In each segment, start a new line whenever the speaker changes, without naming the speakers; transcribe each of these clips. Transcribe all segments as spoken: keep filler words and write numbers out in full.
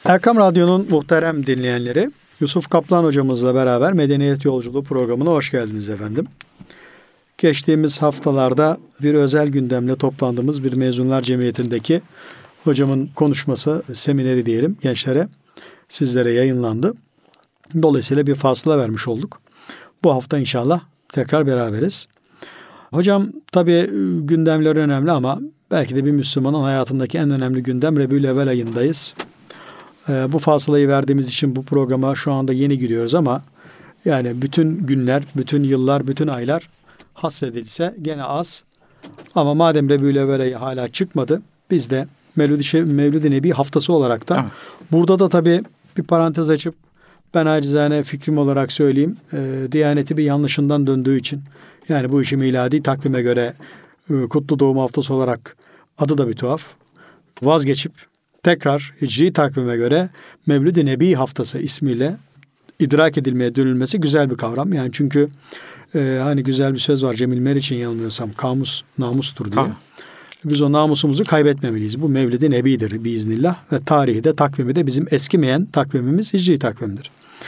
Erkam Radyo'nun muhterem dinleyenleri, Yusuf Kaplan hocamızla beraber Medeniyet Yolculuğu programına hoş geldiniz efendim. Geçtiğimiz haftalarda bir özel gündemle toplandığımız bir Mezunlar Cemiyeti'ndeki hocamın konuşması, semineri diyelim gençlere, sizlere yayınlandı. Dolayısıyla bir fasıla vermiş olduk. Bu hafta inşallah tekrar beraberiz. Hocam tabii gündemler önemli ama belki de bir Müslümanın hayatındaki en önemli gündem Rebiyülevvel ayındayız. Ee, bu fasılayı verdiğimiz için bu programa şu anda yeni giriyoruz ama yani bütün günler, bütün yıllar, bütün aylar hasredilse gene az. Ama madem Rebiyülevvel ayı hala çıkmadı, biz de Mevlid-i, Mevlid-i Nebi haftası olarak da, burada da tabii bir parantez açıp ben acizane fikrim olarak söyleyeyim. E, Diyaneti bir yanlışından döndüğü için, yani bu işi miladi takvime göre e, Kutlu Doğum Haftası olarak adı da bir tuhaf, vazgeçip tekrar Hicri takvime göre Mevlid-i Nebi Haftası ismiyle idrak edilmeye dönülmesi güzel bir kavram. Yani çünkü e, hani güzel bir söz var, Cemil Meriç'in yanılmıyorsam, kamus namustur diye. Tamam. Biz o namusumuzu kaybetmemeliyiz. Bu Mevlid-i Nebi'dir biiznillah ve tarihi de takvimi de bizim eskimeyen takvimimiz Hicri takvimdir.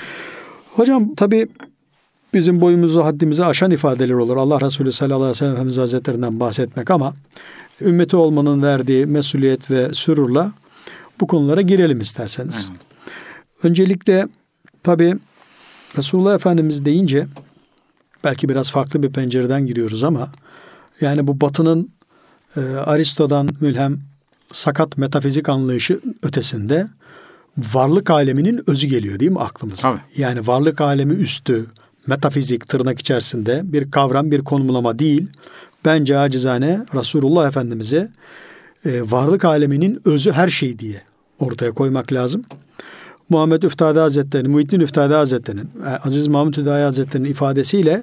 Hocam tabii bizim boyumuzu haddimizi aşan ifadeler olur. Allah Resulü sallallahu aleyhi ve sellem Efendimiz Hazretlerinden bahsetmek ama ümmeti olmanın verdiği mesuliyet ve sürurla bu konulara girelim isterseniz. Evet. Öncelikle tabii Resulullah Efendimiz deyince belki biraz farklı bir pencereden giriyoruz ama yani bu Batı'nın e, Aristo'dan mülhem sakat metafizik anlayışı ötesinde varlık aleminin özü geliyor değil mi aklımıza? Tabii. Yani varlık alemi üstü, metafizik tırnak içerisinde bir kavram, bir konumlama değil. Bence acizane Resulullah Efendimiz'e e, varlık aleminin özü her şey diye ortaya koymak lazım. Muhammed Üftade Hazretleri'nin, Muhyiddin Üftade Hazretleri'nin, Aziz Mahmud Hüdayi Hazretleri'nin ifadesiyle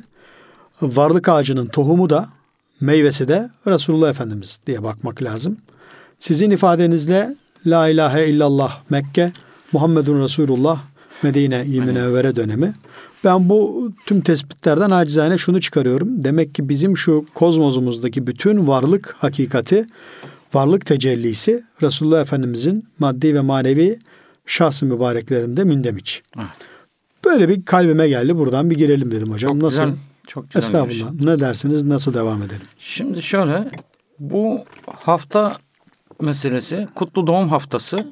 varlık ağacının tohumu da meyvesi de Resulullah Efendimiz diye bakmak lazım. Sizin ifadenizle La ilahe illallah Mekke, Muhammedun Resulullah Medine-i Münevvere dönemi. Ben bu tüm tespitlerden acizane şunu çıkarıyorum. Demek ki bizim şu kozmosumuzdaki bütün varlık hakikati, varlık tecellisi Resulullah Efendimizin maddi ve manevi şahs-ı mübareklerinde mündemiç. Evet. Böyle bir kalbime geldi. Buradan bir girelim dedim hocam.
Çok
nasıl?
Güzel, çok güzel.
Estağfurullah. Ne dersiniz? Nasıl devam edelim?
Şimdi şöyle, bu hafta meselesi Kutlu Doğum Haftası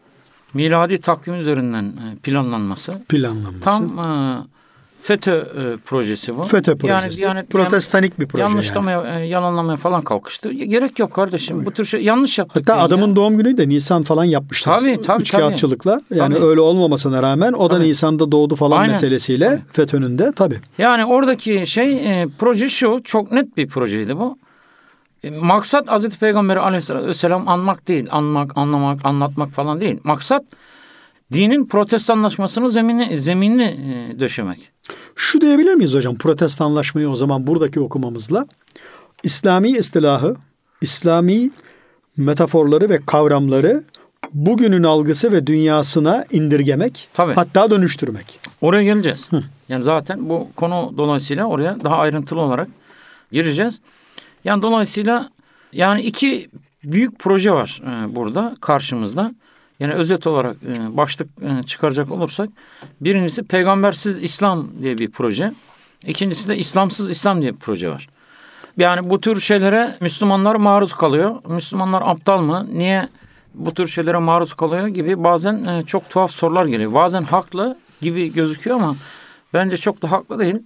miladi takvim üzerinden planlanması.
Planlanması.
Tam e, FETÖ e, projesi bu.
FETÖ projesi. Yani, yani
protestanik
bir proje.
Yanlışlamaya, yani. yalanlamaya falan kalkıştı. Gerek yok kardeşim. Tabii. Bu tür şey yanlış yaptık.
Hatta adamın ya. doğum günü de Nisan falan yapmışlar.
Tabii tabii.
Üç kağıtçılıkla. Yani
tabii.
öyle olmamasına rağmen o da tabii. Nisan'da doğdu falan Aynen. meselesiyle tabii. FETÖ'nün de tabii.
Yani oradaki şey e, proje şu, çok net bir projeydi bu. E, maksat Hazreti Peygamber Aleyhisselam anmak değil. Anmak, anlamak, anlatmak falan değil. Maksat dinin protestanlaşmasını zeminini, zeminini e, döşemek.
Şu diyebilir miyiz hocam protestanlaşmayı o zaman buradaki okumamızla? İslami istilahı, İslami metaforları ve kavramları bugünün algısı ve dünyasına indirgemek, Tabii. hatta dönüştürmek.
Oraya geleceğiz. Hı. Yani zaten bu konu dolayısıyla oraya daha ayrıntılı olarak gireceğiz. Yani dolayısıyla yani iki büyük proje var e, burada karşımızda. Yani özet olarak e, başlık e, çıkaracak olursak birincisi Peygambersiz İslam diye bir proje. İkincisi de İslamsız İslam diye bir proje var. Yani bu tür şeylere Müslümanlar maruz kalıyor. Müslümanlar aptal mı? Niye bu tür şeylere maruz kalıyor gibi bazen e, çok tuhaf sorular geliyor. Bazen haklı gibi gözüküyor ama bence çok da haklı değil.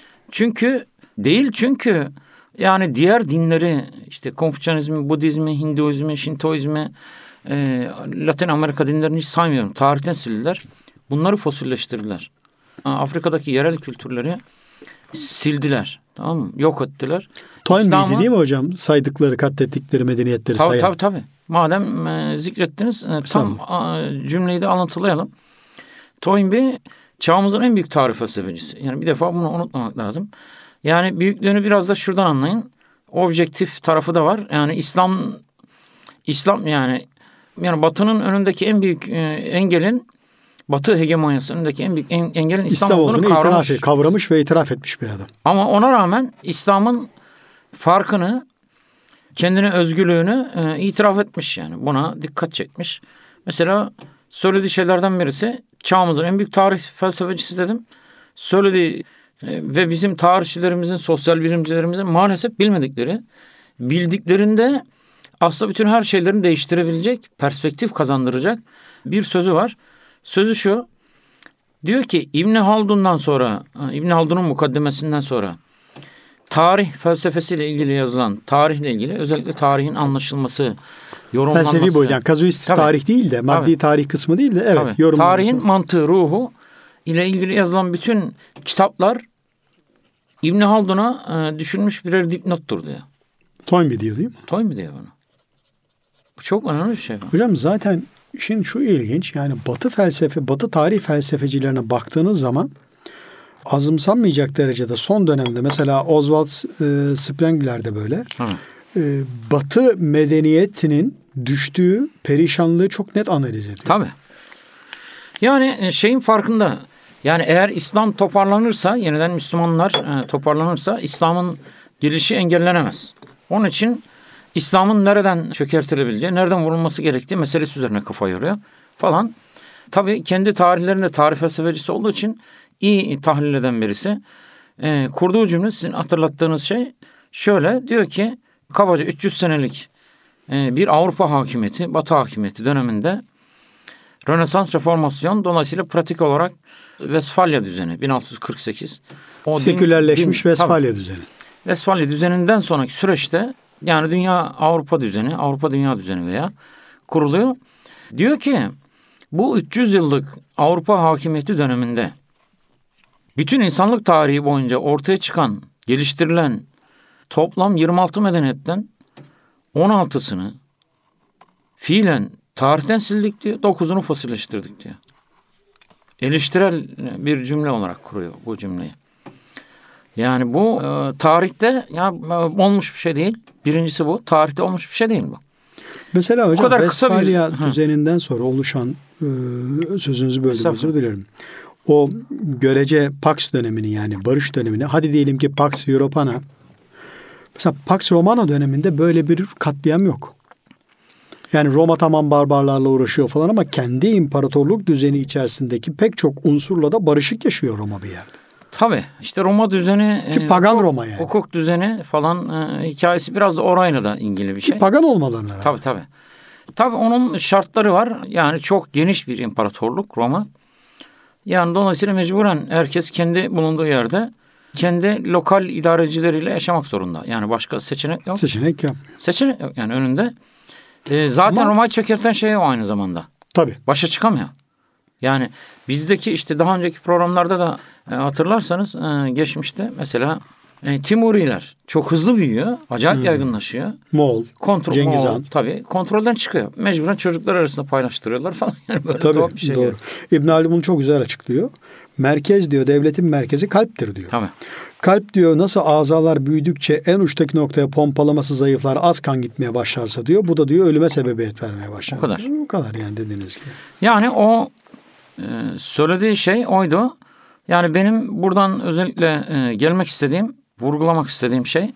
Çünkü değil çünkü yani diğer dinleri işte Konfüçyanizmi, Budizmi, Hinduizmi, Şintoizmi, E, Latin Amerika dinlerini hiç saymıyorum. Tarihten sildiler. Bunları fosilleştirdiler. Afrika'daki yerel kültürleri sildiler. Tamam mı? Yok ettiler.
Toynbee'di değil mi hocam? Saydıkları, katlettikleri medeniyetleri
tabii,
sayan.
Tabii tabii. Madem e, zikrettiniz e, tam tamam. a, cümleyi de alıntılayalım. Toynbee çağımızın en büyük tarih felsefecisi. Yani bir defa bunu unutmamak lazım. Yani büyüklüğünü biraz da şuradan anlayın. Objektif tarafı da var. Yani İslam İslam yani Yani Batı'nın önündeki en büyük e, engelin, Batı hegemonyasının önündeki en büyük en, engelin İslam, İslam olduğunu kavramış.
Itiraf, kavramış ve itiraf etmiş bir adam.
Ama ona rağmen İslam'ın farkını, kendine özgürlüğünü e, itiraf etmiş yani. Buna dikkat çekmiş. Mesela söylediği şeylerden birisi çağımızın en büyük tarih felsefecisi dedim. Söylediği ve bizim tarihçilerimizin, sosyal bilimcilerimizin maalesef bilmedikleri, bildiklerinde aslında bütün her şeylerini değiştirebilecek, perspektif kazandıracak bir sözü var. Sözü şu, diyor ki İbn Haldun'dan sonra, İbn Haldun'un mukaddemesinden sonra tarih felsefesiyle ilgili yazılan, tarihle ilgili özellikle tarihin anlaşılması, yorumlanması.
Felsefi boyut, yani kazuistik
Tabii.
tarih değil de, maddi
Tabii.
tarih kısmı değil de evet
Tabii.
yorumlanması.
Tarihin mantığı, ruhu ile ilgili yazılan bütün kitaplar İbn Haldun'a e, düşünmüş birer dipnottur diyor.
Toynbee diyor değil mi?
Toynbee diyor bunu. Bu çok önemli bir şey.
Hocam zaten işin şu ilginç, yani Batı felsefe, Batı tarih felsefecilerine baktığınız zaman azımsanmayacak derecede son dönemde mesela Oswald e, Spengler de böyle. E, Batı medeniyetinin düştüğü perişanlığı çok net analiz ediyor.
Tabii. Yani şeyin farkında. Yani eğer İslam toparlanırsa, yeniden Müslümanlar e, toparlanırsa İslam'ın gelişi engellenemez. Onun için İslam'ın nereden çökertilebileceği, nereden vurulması gerektiği meselesi üzerine kafa yoruyor falan. Tabii kendi tarihlerinde tarih felsefecisi olduğu için iyi tahlil eden birisi. E, kurduğu cümle sizin hatırlattığınız şey şöyle, diyor ki kabaca üç yüz senelik e, bir Avrupa hakimiyeti, Batı hakimiyeti döneminde Rönesans reformasyon, dolayısıyla pratik olarak Vesfalya düzeni bin altı yüz kırk sekiz. O
sekülerleşmiş
din, din,
Vesfalya
tabii,
düzeni.
Vesfalya düzeninden sonraki süreçte yani dünya Avrupa düzeni, Avrupa dünya düzeni veya kuruluyor. Diyor ki bu üç yüz yıllık Avrupa hakimiyeti döneminde bütün insanlık tarihi boyunca ortaya çıkan, geliştirilen toplam yirmi altı medeniyetten on altısını fiilen tarihten sildik diyor, dokuzunu fosilleştirdik diyor. Eleştirel bir cümle olarak kuruyor bu cümleyi. Yani bu e, tarihte ya e, olmuş bir şey değil. Birincisi bu. Tarihte olmuş bir şey değil bu.
Mesela hocam
kadar kısa bir-
Vesfalya
Hı.
düzeninden sonra oluşan e, sözünüzü böldüm, özür dilerim. O görece Pax dönemini, yani barış dönemini, hadi diyelim ki Pax Europana, mesela Pax Romana döneminde böyle bir katliam yok. Yani Roma tamam barbarlarla uğraşıyor falan ama kendi imparatorluk düzeni içerisindeki pek çok unsurla da barışık yaşıyor Roma bir yerde.
Tabii işte Roma düzeni,
Ki
e,
pagan
hukuk,
Roma yani.
hukuk düzeni falan e, hikayesi biraz da orayla da ilgili bir şey.
Ki pagan olmalarına rağmen.
Tabii tabii. Tabii onun şartları var. Yani çok geniş bir imparatorluk Roma. Yani dolayısıyla mecburen herkes kendi bulunduğu yerde kendi lokal idarecileriyle yaşamak zorunda. Yani başka seçenek yok.
Seçenek yap.
Seçenek yok yani önünde. E, zaten
Ama-
Roma'yı çökerten şey o aynı zamanda.
Tabii.
Başa çıkamıyor. Yani bizdeki işte daha önceki programlarda da e, hatırlarsanız e, geçmişte mesela e, Timuriler çok hızlı büyüyor. Acayip
Hmm.
yaygınlaşıyor.
Moğol,
Kontrol,
Cengiz
Moğol,
Han.
tabii kontrolden çıkıyor. Mecburen çocuklar arasında paylaştırıyorlar falan. Yani böyle
Tabii
tuhaf bir şey.
doğru.
yani.
İbn Haldun bunu çok güzel açıklıyor. Merkez diyor, devletin merkezi kalptir diyor.
Tabii.
Kalp diyor nasıl azalar büyüdükçe en uçtaki noktaya pompalaması zayıflar, az kan gitmeye başlarsa diyor. Bu da diyor ölüme sebebiyet vermeye başlar.
O kadar.
O kadar yani dediğiniz gibi.
Yani o e, söylediği şey oydu. Yani benim buradan özellikle e, gelmek istediğim, vurgulamak istediğim şey,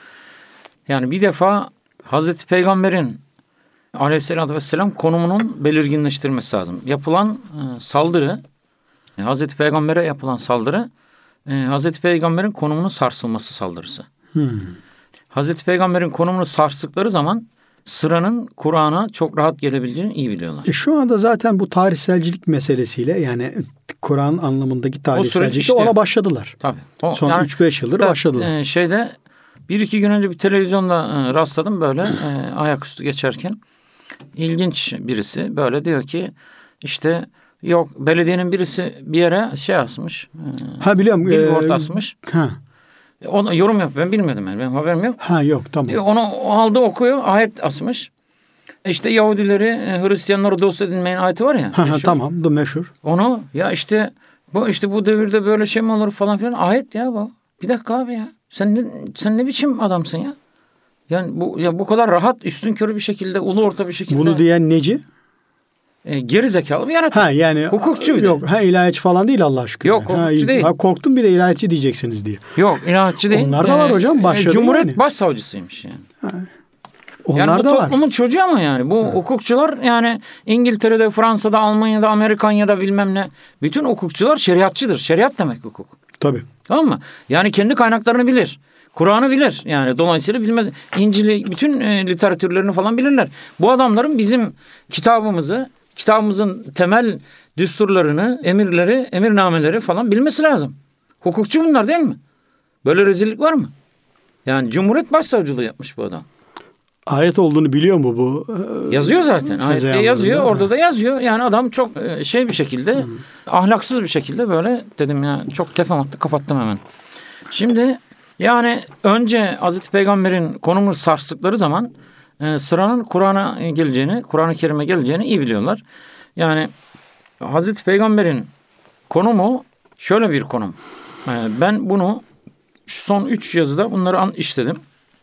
yani bir defa Hazreti Peygamber'in Aleyhisselatü Vesselam konumunun belirginleştirilmesi lazım. Yapılan e, saldırı, e, Hazreti Peygamber'e yapılan saldırı, e, Hazreti Peygamber'in konumunun sarsılması saldırısı.
Hmm.
Hazreti Peygamber'in konumunu sarstıkları zaman sıranın Kur'an'a çok rahat gelebileceğini iyi biliyorlar.
E şu anda zaten bu tarihselcilik meselesiyle, yani Kur'an anlamındaki tarihselcilikte
işte.
ona başladılar.
Tabii. O,
Son
yani
üç beş yıldır
da,
başladılar.
e, şeyde bir iki gün önce bir televizyonda e, rastladım böyle e, ayaküstü geçerken. İlginç birisi böyle diyor ki işte yok belediyenin birisi bir yere şey asmış. E,
Ha biliyorum.
billboard
e,
asmış.
Ha.
E, Ona yorum yap, ben bilmiyordum yani, benim haberim yok.
Ha yok tamam.
Diyor, onu o aldı okuyor, ayet asmış. İşte Yahudileri, e, Hristiyanları dost edinmeyin ayeti var ya.
Ha, ha
meşhur.
tamam, bu meşhur.
Onu ya işte bu işte bu devirde böyle şey mi olur falan filan, ayet ya bu. Bir dakika abi ya. Sen ne, sen ne biçim adamsın ya? Yani bu ya bu kadar rahat, üstünkörü bir şekilde, ulu orta bir şekilde.
Bunu diyen neci?
E, geri zekalı bir yaratık.
Ha yani
Hukukçu bir de.
yok. Ha ilahiyatçı falan değil Allah aşkına.
Yok, hukukçu
ha,
değil.
Ha, korktum bir de ilahiyatçı diyeceksiniz diye.
Yok, inatçı değil.
Onlar da var hocam, başladı
Cumhuriyet
yani.
başsavcısıymış yani.
Ha. Onlar
yani bu
da var.
toplumun çocuğu ama yani. Bu evet. hukukçular yani İngiltere'de, Fransa'da, Almanya'da, Amerika'da bilmem ne. Bütün hukukçular şeriatçıdır. Şeriat demek hukuk.
Tabii.
Tamam mı? Yani kendi kaynaklarını bilir. Kur'an'ı bilir. Yani dolayısıyla bilmez. İncil'i, bütün e, literatürlerini falan bilirler. Bu adamların bizim kitabımızı, kitabımızın temel düsturlarını, emirleri, emirnameleri falan bilmesi lazım. Hukukçu bunlar değil mi? Böyle rezillik var mı? Yani Cumhuriyet Başsavcılığı yapmış bu adam.
Ayet olduğunu biliyor mu bu?
Yazıyor zaten. Ayette yazıyor. Orada da yazıyor. Yani adam çok şey bir şekilde, hmm. ahlaksız bir şekilde böyle dedim ya, çok tepem attı, kapattım hemen. Şimdi yani önce Hazreti Peygamber'in konumunu sarstıkları zaman e, sıranın Kur'an'a geleceğini, Kur'an-ı Kerim'e geleceğini iyi biliyorlar. Yani Hazreti Peygamber'in konumu şöyle bir konum. E, ben bunu son üç yazıda bunları an, işledim.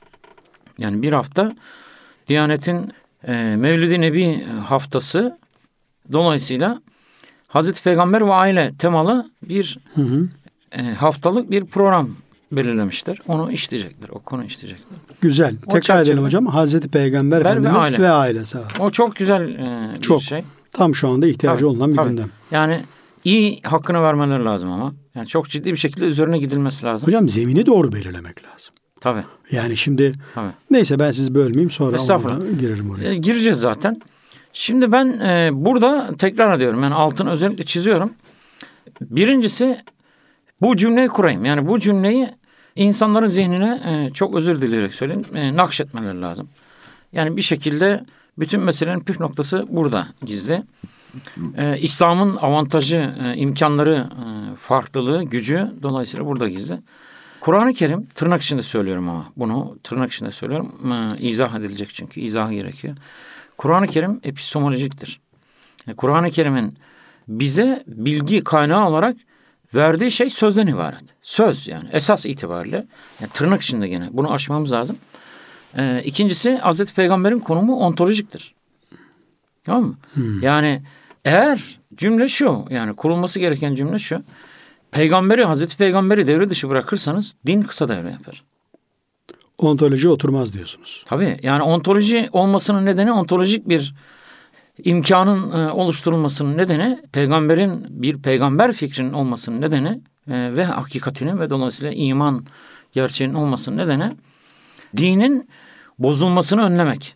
Yani bir hafta Diyanet'in e, Mevlid-i Nebi haftası dolayısıyla Hazreti Peygamber ve aile temalı bir hı hı. E, haftalık bir program belirlemişler. Onu işleyecekler. O konu işleyecekler.
Güzel. O Tekrar edelim hocam. Hazreti Peygamber Efendimiz ve aile. ve aile. Sağ olun.
O çok güzel e, bir
çok.
şey.
Tam şu anda ihtiyacı tabii, olunan bir
tabii.
gündem.
Yani iyi hakkını vermeleri lazım ama. Yani çok ciddi bir şekilde üzerine gidilmesi lazım.
Hocam zemini doğru belirlemek lazım.
Tabii.
Yani şimdi
tabii.
Neyse ben sizi bölmeyeyim, sonra girerim oraya.
E, gireceğiz zaten. Şimdi ben e, burada tekrar ediyorum. Yani altını özellikle çiziyorum. Birincisi bu cümleyi kurayım. Yani bu cümleyi insanların zihnine e, çok özür dileyerek söyleyeyim. E, nakşetmeleri lazım. Yani bir şekilde bütün meselenin püf noktası burada gizli. E, İslam'ın avantajı, e, imkanları, e, farklılığı, gücü dolayısıyla burada gizli. Kur'an-ı Kerim, tırnak içinde söylüyorum ama bunu tırnak içinde söylüyorum. E, izah edilecek çünkü izahı gerekiyor. Kur'an-ı Kerim epistemolojiktir. Yani Kur'an-ı Kerim'in bize bilgi kaynağı olarak verdiği şey sözden ibaret. Söz yani esas itibariyle. Yani tırnak içinde gene bunu aşmamız lazım. E, ikincisi Hazreti Peygamber'in konumu ontolojiktir. Tamam mı? Hmm. Yani eğer cümle şu, yani kurulması gereken cümle şu. Peygamberi, Hazreti Peygamber'i devre dışı bırakırsanız din kısa devre yapar.
Ontoloji oturmaz diyorsunuz.
Tabii yani ontoloji olmasının nedeni, ontolojik bir imkanın e, oluşturulmasının nedeni, peygamberin bir peygamber fikrinin olmasının nedeni e, ve hakikatinin ve dolayısıyla iman gerçeğinin olmasının nedeni dinin bozulmasını önlemek.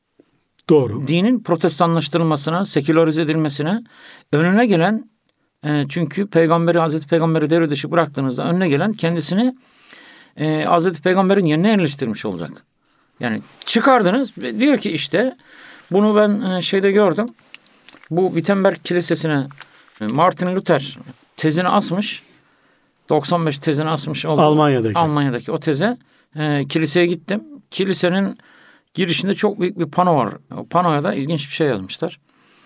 Doğru.
Dinin protestanlaştırılmasına, sekülarize edilmesine önüne gelen e, çünkü peygamberi, Hazreti Peygamber'i devre dışı bıraktığınızda önüne gelen kendisini e, Hazreti Peygamber'in yerine yerleştirmiş olacak. Yani çıkardınız, diyor ki işte bunu ben e, şeyde gördüm. Bu Wittenberg Kilisesi'ne e, Martin Luther tezini asmış. doksan beş tezini asmış oldu.
Almanya'daki.
Almanya'daki o teze. E, kiliseye gittim. Kilisenin girişinde çok büyük bir pano var. O panoya da ilginç bir şey yazmışlar.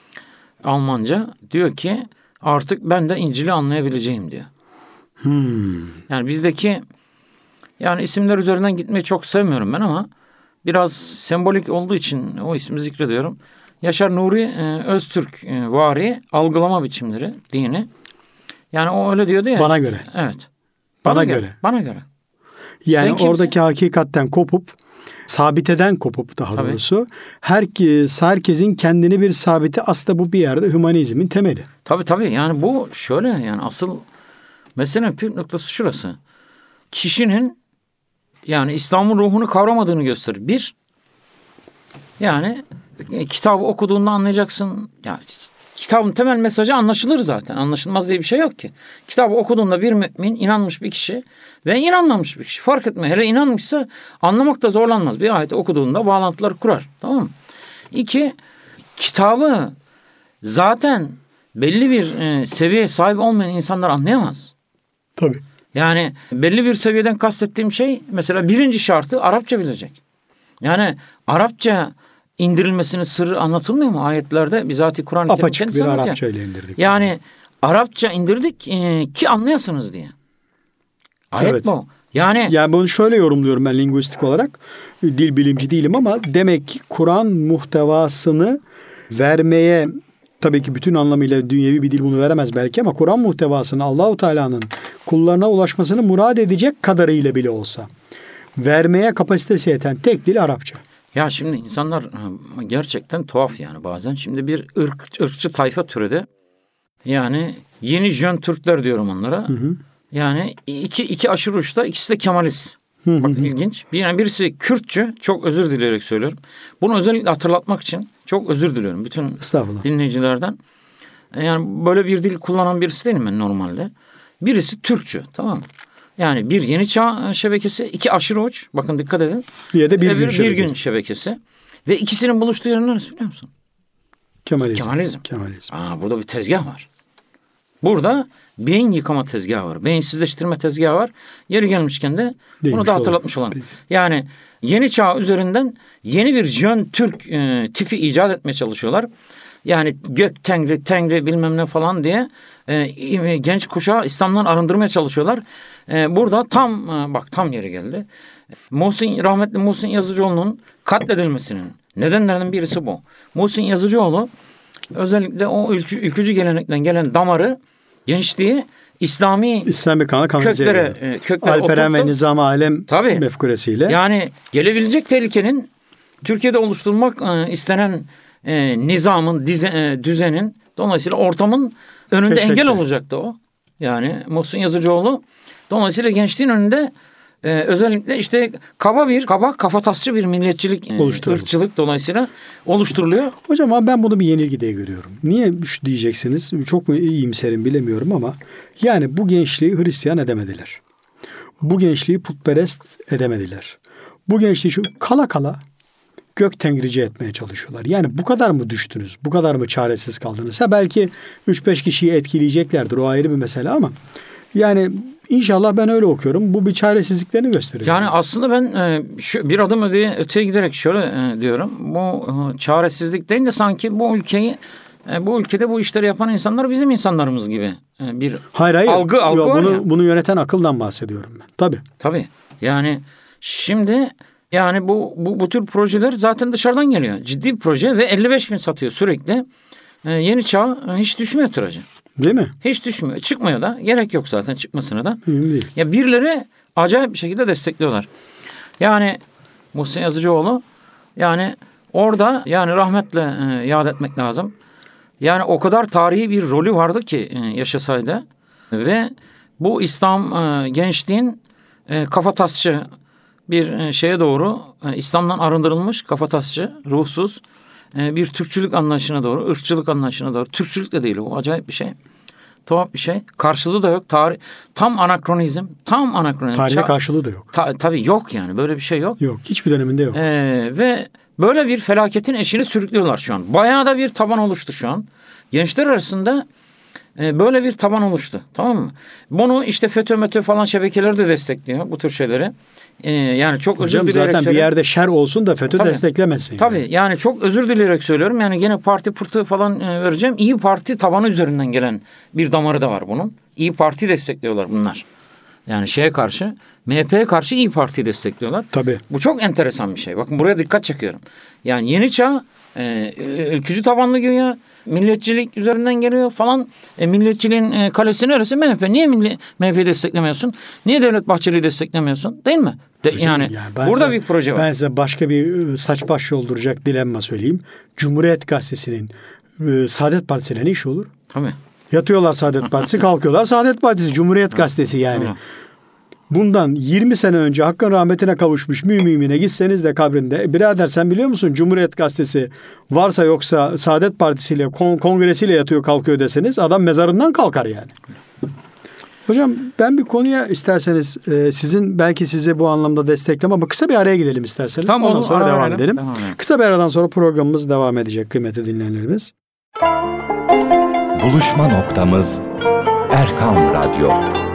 Almanca. Diyor ki artık ben de İncil'i anlayabileceğim diyor.
Hmm.
Yani bizdeki yani isimler üzerinden gitmeyi çok sevmiyorum ben ama biraz sembolik olduğu için o ismi zikrediyorum. Yaşar Nuri e, Öztürk e, vari algılama biçimleri dini. Yani o öyle diyordu ya.
Bana göre.
Evet.
Bana, bana
göre.
göre.
Bana göre.
Yani Sen oradaki kimsin? Hakikatten kopup, sabiteden kopup daha Tabii. doğrusu herkes, herkesin kendini bir sabiti, aslında bu bir yerde hümanizmin temeli.
Tabii tabii yani bu şöyle, yani asıl meselenin püf noktası şurası. Kişinin yani İslam'ın ruhunu kavramadığını gösterir. Bir, yani e, kitabı okuduğunda anlayacaksın. Yani kitabın temel mesajı anlaşılır zaten. Anlaşılmaz diye bir şey yok ki. Kitabı okuduğunda bir mümin, inanmış bir kişi ve inanmamış bir kişi fark etme. Hele inanmışsa anlamakta zorlanmaz. Bir ayeti okuduğunda bağlantılar kurar. Tamam mı? İki, kitabı zaten belli bir e, seviyeye sahip olmayan insanlar anlayamaz.
Tabii.
Yani belli bir seviyeden kastettiğim şey mesela birinci şartı Arapça bilecek. Yani Arapça indirilmesinin sırrı anlatılmıyor mu ayetlerde? Bizatihi Kur'an-ı Kerim
apaçık bir Arapça ile indirdik.
Yani Arapça indirdik e, ki anlayasınız diye. Ayet evet. bu. Yani
yani bunu şöyle yorumluyorum ben lingüistik olarak. Dil bilimci değilim ama demek ki Kur'an muhtevasını vermeye, tabii ki bütün anlamıyla dünyevi bir dil bunu veremez belki ama Kur'an muhtevasını Allahu Teala'nın kullarına ulaşmasını murad edecek kadarıyla bile olsa vermeye kapasitesi yeten tek dil Arapça.
Ya şimdi insanlar gerçekten tuhaf yani bazen. Şimdi bir ırk, ırkçı tayfa türedi. Yani yeni Jön Türkler diyorum onlara. Hı hı. Yani iki, iki aşırı uçta, ikisi de Kemalist. Hı hı. Bak ilginç. Bir, yani birisi Kürtçü, çok özür dileyerek söylüyorum. Bunu özellikle hatırlatmak için çok özür diliyorum bütün dinleyicilerden. Yani böyle bir dil kullanan birisi değilim ben normalde. Birisi Türkçü, tamam mı? Yani bir yeni çağ şebekesi, iki aşırı uç. Bakın dikkat edin.
Diye de bir, bir gün
bir
şebekesi.
gün şebekesi. Ve ikisinin buluştuğu yer neresi biliyor musun?
Kemalizm.
Kemalizm.
Kemalizm.
Aa, burada bir tezgah var. Burada beyin yıkama tezgahı var. Beyinsizleştirme tezgahı var. Yeri gelmişken de
Değilmiş
bunu da hatırlatmış olalım. Yani yeni çağ üzerinden yeni bir Jön Türk e, tipi icat etmeye çalışıyorlar. Yani gök tengri, tengri bilmem ne falan diye e, genç kuşağı İslam'dan arındırmaya çalışıyorlar. E, burada tam e, bak tam yeri geldi. Muhsin, rahmetli Muhsin Yazıcıoğlu'nun katledilmesinin nedenlerinin birisi bu. Muhsin Yazıcıoğlu özellikle o ülkü, ülkücü gelenekten gelen damarı, gençliği İslami,
İslami kana
köklere, e, köklere
Alperen
oturttu.
ve Nizam-ı Alem
Tabii.
mefkuresiyle.
Yani gelebilecek tehlikenin Türkiye'de oluşturulmak e, istenen e, nizamın, dize, e, düzenin, dolayısıyla ortamın önünde
Keşfetti.
engel olacaktı o. Yani Muhsin Yazıcıoğlu dolayısıyla gençliğin önünde e, özellikle işte kaba bir, kaba kafatasçı bir milliyetçilik, e, ırkçılık dolayısıyla oluşturuluyor.
Hocam ama ben bunu bir yenilgi diye görüyorum. Niye şu diyeceksiniz? Çok mu iyimserim bilemiyorum ama yani bu gençliği Hristiyan edemediler. Bu gençliği putperest edemediler. Bu gençliği şu kala kala gök tengrici etmeye çalışıyorlar. Yani bu kadar mı düştünüz? Bu kadar mı çaresiz kaldınız? Ha belki üç beş kişiyi etkileyeceklerdir. O ayrı bir mesele ama yani inşallah ben öyle okuyorum. Bu bir çaresizliklerini gösteriyor.
Yani aslında ben e, şu, bir adım öteye, öteye giderek şöyle e, diyorum. Bu e, çaresizlik değil de sanki bu ülkeyi e, bu ülkede bu işleri yapan insanlar bizim insanlarımız gibi e, bir
hayır, hayır.
algı, algı
Yo,
var
bunu,
ya.
Bunu yöneten akıldan bahsediyorum ben. Tabii.
Tabii. Yani şimdi yani bu, bu, bu tür projeler zaten dışarıdan geliyor. Ciddi bir proje ve elli beş gün satıyor sürekli. E, yeni çağ e, hiç düşmüyor tiraja.
Değil mi?
Hiç düşmüyor. Çıkmıyor da. Gerek yok zaten çıkmasına da.
Mühim değil.
Ya birileri acayip bir şekilde destekliyorlar. Yani Muhsin Yazıcıoğlu yani orada yani rahmetle e, yad etmek lazım. Yani o kadar tarihi bir rolü vardı ki e, yaşasaydı ve bu İslam e, gençliğin e, kafatasçı bir e, şeye doğru e, İslam'dan arındırılmış kafatasçı, ruhsuz e, bir Türkçülük anlayışına doğru, ırkçılık anlayışına doğru. Türkçülük de değil o, acayip bir şey. Tuhaf bir şey. Karşılığı da yok. Tarih tam anakronizm. Tam anakronizm.
Tarihe
Ça-
karşılığı da yok.
Ta- tabii yok yani. Böyle bir şey yok.
Yok. Hiçbir döneminde yok.
Ee, ve böyle bir felaketin eşini sürüklüyorlar şu an. Bayağı da bir taban oluştu şu an. Gençler arasında e, böyle bir taban oluştu. Tamam mı? Bunu işte FETÖ, METÖ falan şebekeleri de destekliyor bu tür şeyleri. Ee, yani çok
Hocam
özür dileyerek
zaten bir
söylüyorum.
yerde şer olsun da FETÖ
Tabii.
desteklemesin.
Tabii
yani.
yani çok özür dileyerek söylüyorum. Yani gene parti pırtı falan e, vereceğim. İyi Parti tabanı üzerinden gelen bir damarı da var bunun. İyi Parti destekliyorlar bunlar. Yani şeye karşı, M H P'ye karşı İyi Parti destekliyorlar.
Tabii.
Bu çok enteresan bir şey. Bakın buraya dikkat çekiyorum. Yani yeni çağ e, ülkücü tabanlı güya milliyetçilik üzerinden geliyor falan. E, milliyetçiliğin e, kalesi neresi? M H P. Niye milli, M H P'yi desteklemiyorsun? Niye Devlet Bahçeli'yi desteklemiyorsun? Değil mi? De, yani,
yani
burada
size,
bir proje var.
Ben size başka bir saç baş yolduracak dilemma söyleyeyim. Cumhuriyet Gazetesi'nin e, Saadet Partisi'ne ne iş olur?
Tabii.
Yatıyorlar Saadet Partisi, kalkıyorlar Saadet Partisi, Cumhuriyet Gazetesi yani.
Hı.
Bundan yirmi sene önce Hakk'ın rahmetine kavuşmuş müminine gitseniz de kabrinde e, birader sen biliyor musun Cumhuriyet Gazetesi varsa yoksa Saadet Partisi ile kon- kongresiyle yatıyor kalkıyor deseniz adam mezarından kalkar yani. Hocam ben bir konuya isterseniz e, sizin belki size bu anlamda destekleme ama kısa bir araya gidelim isterseniz.
Tamam,
Ondan
olur,
sonra
ara
devam
verelim.
edelim.
Devam edelim.
Kısa bir aradan sonra programımız devam edecek kıymetli dinleyenlerimiz.
Buluşma noktamız Erkam Radyo.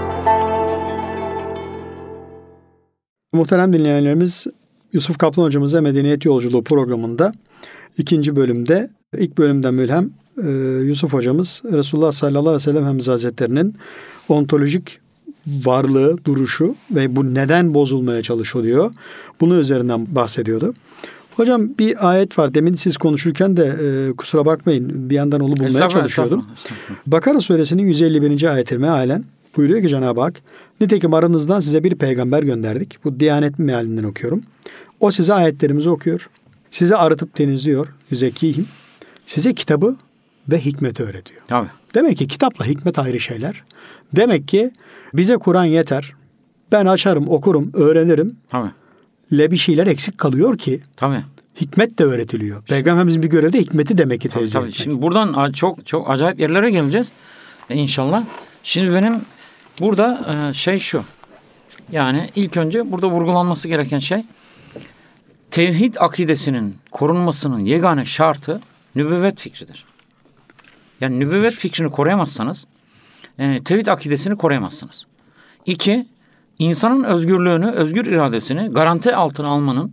Muhterem dinleyenlerimiz Yusuf Kaplan hocamıza Medeniyet Yolculuğu programında ikinci bölümde ilk bölümden mülhem e, Yusuf hocamız Resulullah sallallahu aleyhi ve sellem Efendimiz Hazretleri'nin ontolojik varlığı, duruşu ve bu neden bozulmaya çalışılıyor. Bunun üzerinden bahsediyordu. Hocam bir ayet var. Demin siz konuşurken de e, kusura bakmayın bir yandan onu bulmaya çalışıyordum. Bakara suresinin yüz elli birinci ayet-i mealen buyuruyor ki Cenab-ı Hak nitekim aranızdan size bir peygamber gönderdik. Bu Diyanet mealinden okuyorum. O size ayetlerimizi okuyor. Size arıtıp temizliyor. Yüzekihim. Size kitabı ve hikmeti öğretiyor.
Tabii.
Demek ki kitapla hikmet ayrı şeyler. Demek ki bize Kur'an yeter. Ben açarım, okurum, öğrenirim.
Tabii.
Le bir şeyler eksik kalıyor ki
Tabii.
hikmet de öğretiliyor. Peygamberimizin bir görevi de hikmeti demek ki tevzi
Tabii,
etmek.
şimdi buradan çok çok acayip yerlere geleceğiz e, inşallah. Şimdi benim burada e, şey şu. Yani ilk önce burada vurgulanması gereken şey tevhid akidesinin korunmasının yegane şartı nübüvvet fikridir. Yani nübüvvet fikrini koruyamazsanız e, tevhid akidesini koruyamazsınız. İki, insanın özgürlüğünü, özgür iradesini garanti altına almanın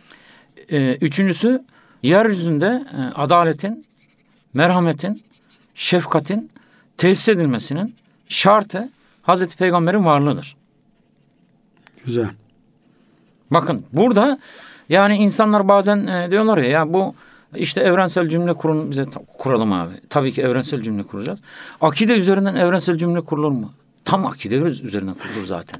e, üçüncüsü yeryüzünde e, adaletin, merhametin, şefkatin tesis edilmesinin şartı Hazreti Peygamber'in varlığıdır.
Güzel.
Bakın burada yani insanlar bazen e, diyorlar ya, ya bu işte evrensel cümle kurun bize ta- kuralım abi. Tabii ki evrensel cümle kuracağız. Akide üzerinden evrensel cümle kurulur mu? Tam akide üzerinden kurulur zaten.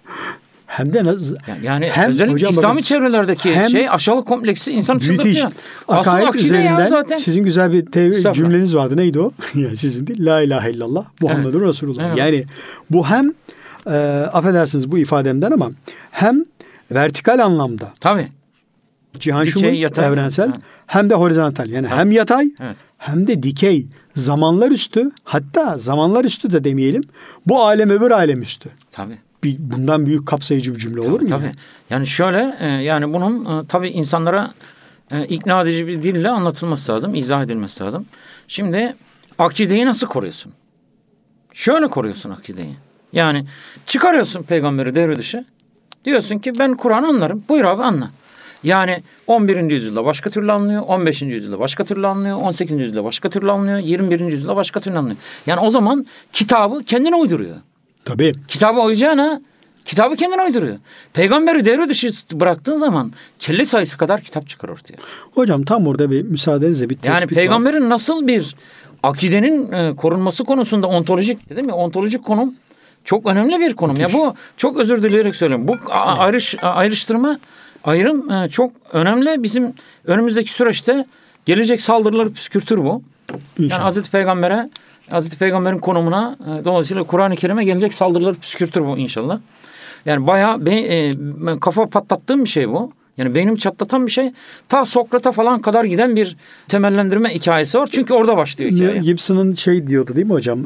Hem de nasıl?
Yani, yani
hem,
özellikle
hocam
İslami
bakın,
çevrelerdeki
hem
şey aşağılık kompleksi insan
müthiş.
çıldırtıyor. Aslında
Akaid
akide
üzerinden
ya zaten.
sizin güzel bir tev-
Estağfurullah.
cümleniz vardı. Neydi o? Yani sizin değil. La ilahe illallah Muhammedun
Evet.
Resulullah.
Evet.
Yani bu hem e, affedersiniz bu ifademden ama hem vertikal anlamda
Tabii.
cihan
Dikey,
şumul,
yatay.
evrensel
Evet.
hem de horizontal. Yani hem yatay
Evet.
hem de dikey, zamanlar üstü, hatta zamanlar üstü de demeyelim. Bu alem öbür alem üstü.
Tabii.
Bir, bundan büyük kapsayıcı bir cümle olur mu?
Tabii.
Yani?
Yani şöyle e, yani bunun e, tabii insanlara e, ikna edici bir dille anlatılması lazım, izah edilmesi lazım. Şimdi akideyi nasıl koruyorsun? Şöyle koruyorsun akideyi. Yani çıkarıyorsun peygamberi devre dışı. Diyorsun ki ben Kur'an anlarım. Buyur abi anla. Yani on birinci yüzyılda başka türlü anlıyor, on beşinci yüzyılda başka türlü anlıyor, on sekizinci yüzyılda başka türlü anlıyor, yirmi birinci yüzyılda başka türlü anlıyor. Yani o zaman kitabı kendine uyduruyor.
Tabii.
Kitabı uyacağına kitabı kendine uyduruyor. Peygamberi devre dışı bıraktığın zaman kelle sayısı kadar kitap çıkar ortaya.
Hocam tam orada bir müsaadenizle bir tespit
Yani
var.
peygamberin nasıl bir akidenin e, korunması konusunda ontolojik dedim ya, ontolojik konum çok önemli bir konum. Ya bu çok özür dileyerek söylüyorum. Bu a- ayrış a- ayrıştırma ayrım e, çok önemli. Bizim önümüzdeki süreçte gelecek saldırıları püskürtür bu.
İnşallah.
Yani Hazreti Peygamber'e, Hazreti Peygamber'in konumuna e, dolayısıyla Kur'an-ı Kerim'e gelecek saldırıları püskürtür bu inşallah. Yani bayağı be, e, kafa patlattığım bir şey bu. Yani beynim çatlatan bir şey. Ta Sokrat'a falan kadar giden bir temellendirme hikayesi var. Çünkü orada başlıyor hikaye.
Gibson'ın şey diyordu değil mi hocam?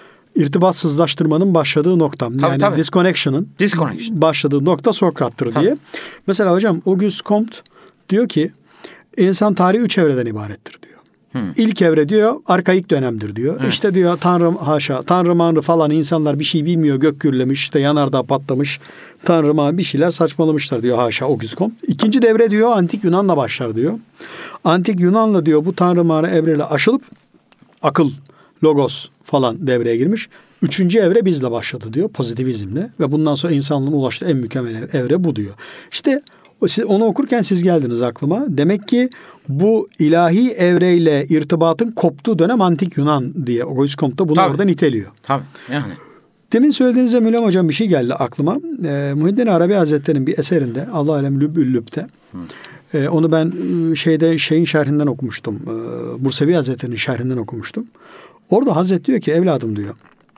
İrtibatsızlaştırmanın başladığı nokta.
Tabii,
yani
tabii.
disconnection'ın
Disconnection.
başladığı nokta Sokrat'tır
Tabii.
diye. Mesela hocam Auguste Comte diyor ki insan tarihi üç evreden ibarettir diyor.
Hmm.
İlk evre diyor arkaik dönemdir diyor.
Evet.
İşte diyor Tanrı haşa, Tanrı manrı falan insanlar bir şey bilmiyor, gök gürlemiş, işte yanardağ patlamış, Tanrı manrı bir şeyler saçmalamışlar diyor haşa Auguste Comte. İkinci devre diyor antik Yunan'la başlar diyor. Antik Yunan'la diyor bu Tanrı manrı evreyle aşılıp akıl, logos falan devreye girmiş. Üçüncü evre bizle başladı diyor pozitivizmle ve bundan sonra insanlığın ulaştığı en mükemmel evre bu diyor. İşte siz onu okurken siz geldiniz aklıma. Demek ki bu ilahi evreyle irtibatın koptuğu dönem antik Yunan diye Auguste Comte da bunu
Tabii.
orada niteliyor.
Tabii yani.
Demin söylediğinizde Mülhem Hocam bir şey geldi aklıma. Ee, Muhyiddin Arabi Hazretleri'nin bir eserinde Allah alem Lüb'ül Lüb'te ee, onu ben şeyde şeyin şerhinden okumuştum. Ee, Bursevi Hazretleri'nin şerhinden okumuştum. Orada Hazret diyor ki evladım diyor.